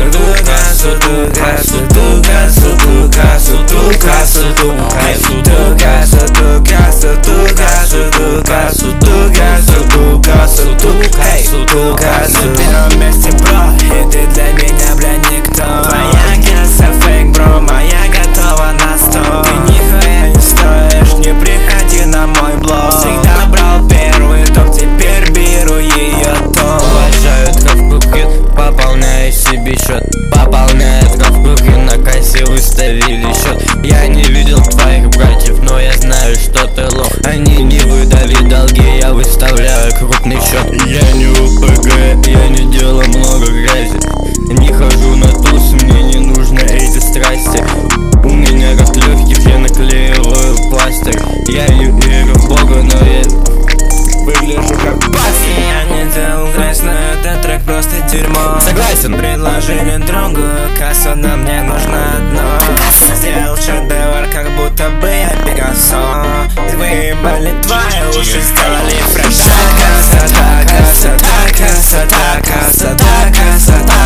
На первом месте, бро, и ты для меня, бля, никто. Твоя кесса фейк, бро, моя готова на 100. Ты нихуя не стоишь, не приходи на мой блог. Всегда брал первый топ, теперь беру ее топ. Уважаю травку хит, пополняю себе счет. Пополняю травку хит, на кассе выставили счет. Я не видел твоих братьев, но я знаю, что ты лох. Они не выдали долги, я выставляю крупный счет. Я не УПГ, я не делаю много грязи. Не хожу на туз, мне не нужны эти страсти. У меня как легких, я наклеиваю пластик. Я не верю в Бога, но я выгляжу как бас. Я не делал грязь, но этот трек просто дерьмо. Согласен. Предложили другу кассу, но мне нужно одно. Сделал шедевр, как будто бы я Пикассо. Выебали твои уши, сделали фреш. Красота, красота, красота, красота, красота.